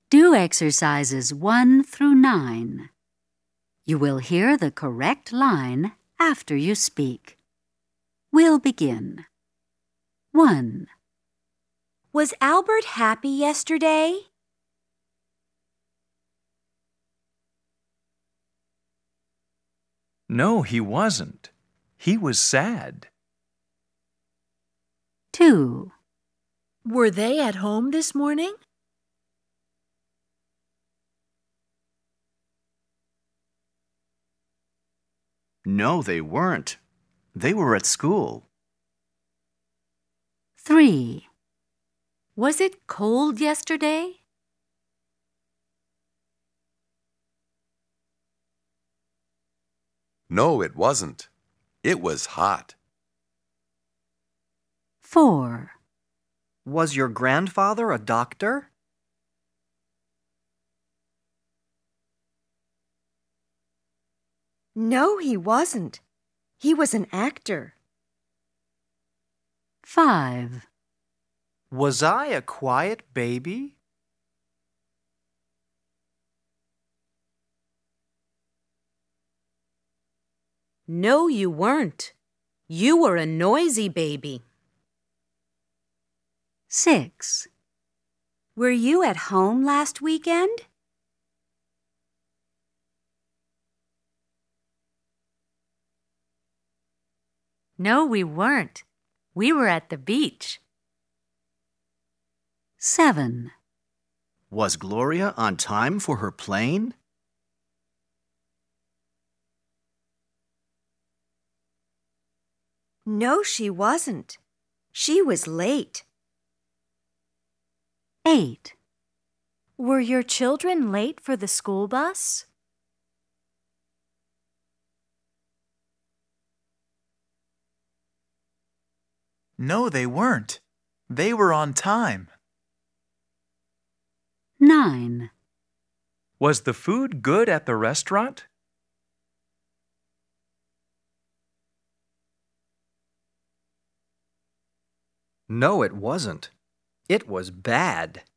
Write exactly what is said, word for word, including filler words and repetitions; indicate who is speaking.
Speaker 1: Do exercises one through nine. You will hear the correct line after you speak. We'll begin. one.
Speaker 2: Was Albert happy yesterday?
Speaker 3: No, he wasn't. He was sad.
Speaker 1: two.
Speaker 2: Were they at home this morning?
Speaker 4: No, they weren't. They were at school.
Speaker 1: three.
Speaker 2: Was it cold yesterday?
Speaker 5: No, it wasn't. It was hot.
Speaker 1: four.
Speaker 6: Was your grandfather a doctor?
Speaker 7: No, he wasn't. He was an actor.
Speaker 1: five.
Speaker 8: Was I a quiet baby?
Speaker 2: No, you weren't. You were a noisy baby.
Speaker 1: six.
Speaker 2: Were you at home last weekend?
Speaker 9: No, we weren't. We were at the beach.
Speaker 1: seven.
Speaker 4: Was Gloria on time for her plane?
Speaker 7: No, she wasn't. She was late.
Speaker 1: eight.
Speaker 9: Were your children late for the school bus?
Speaker 8: No, they weren't. They were on time.
Speaker 1: nine.
Speaker 3: Was the food good at the restaurant?
Speaker 6: No, it wasn't. It was bad.